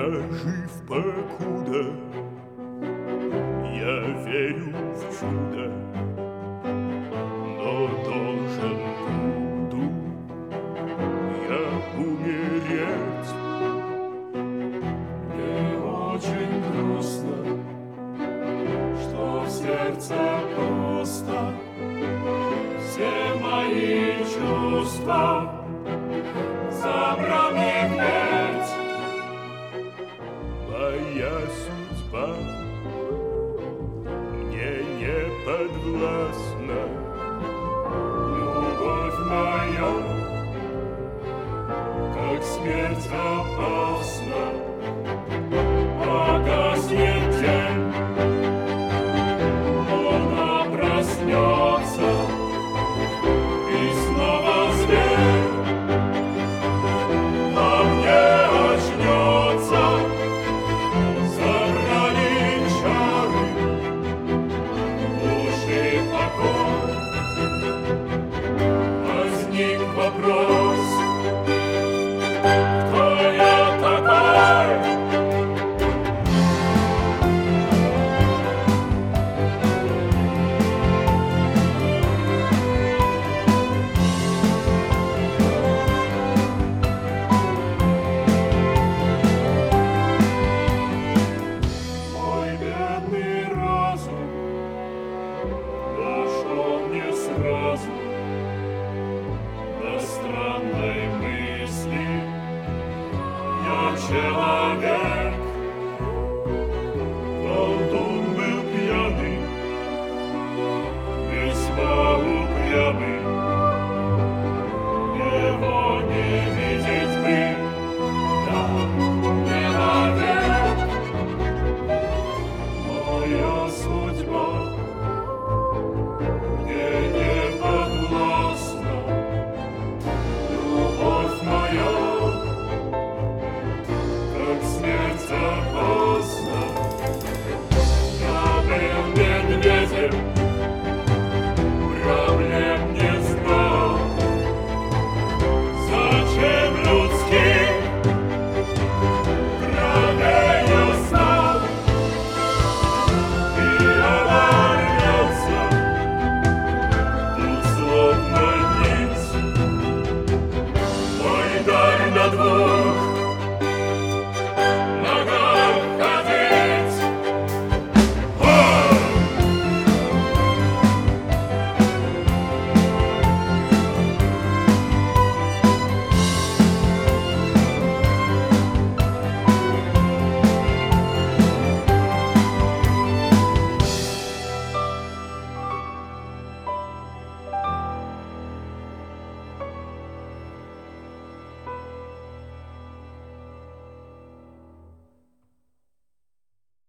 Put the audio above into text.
Я жив покуда, я верю в чудо, но должен буду я умереть. Мне очень грустно, что в сердце пусто. Все мои чувства забрал медведь. Моя судьба мне не подвластна. Любовь моя, как смерть опасна. Погаснет день, луна проснется, и снова зверь во мне очнется. Забрали чары, души покой. Возник вопрос, кто я такой? Мой бедный разум дошел не сразу до странной мысли. Я человек.